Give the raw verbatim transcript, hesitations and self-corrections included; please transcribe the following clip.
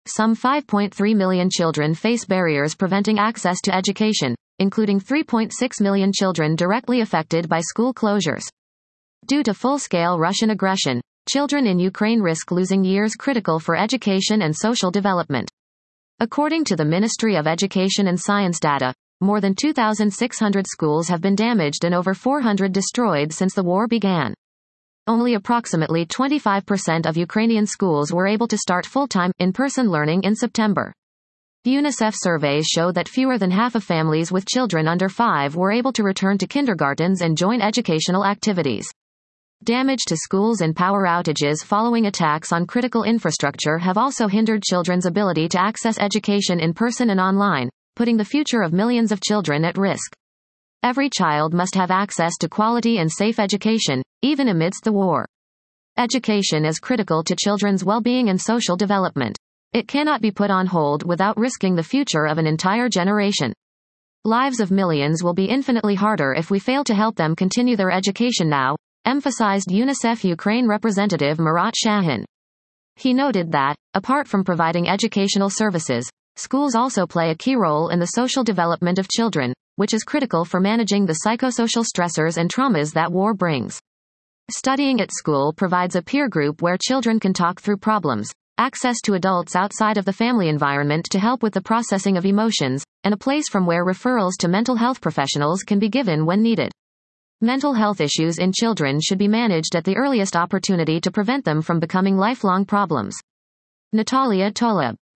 Some five point three million children face barriers preventing access to education, including three point six million children directly affected by school closures. Due to full-scale Russian aggression, children in Ukraine risk losing years critical for education and social development. According to the Ministry of Education and Science data, more than two thousand six hundred schools have been damaged and over four hundred destroyed since the war began. Only approximately twenty-five percent of Ukrainian schools were able to start full-time, in-person learning in September. UNICEF surveys show that fewer than half of families with children under five were able to return to kindergartens and join educational activities. Damage to schools and power outages following attacks on critical infrastructure have also hindered children's ability to access education in person and online, putting the future of millions of children at risk. Every child must have access to quality and safe education, even amidst the war. Education is critical to children's well-being and social development. It cannot be put on hold without risking the future of an entire generation. Lives of millions will be infinitely harder if we fail to help them continue their education now, emphasized UNICEF Ukraine representative Murat Shahin. He noted that, apart from providing educational services, schools also play a key role in the social development of children, which is critical for managing the psychosocial stressors and traumas that war brings. Studying at school provides a peer group where children can talk through problems, access to adults outside of the family environment to help with the processing of emotions, and a place from where referrals to mental health professionals can be given when needed. Mental health issues in children should be managed at the earliest opportunity to prevent them from becoming lifelong problems. Natalia Toleb,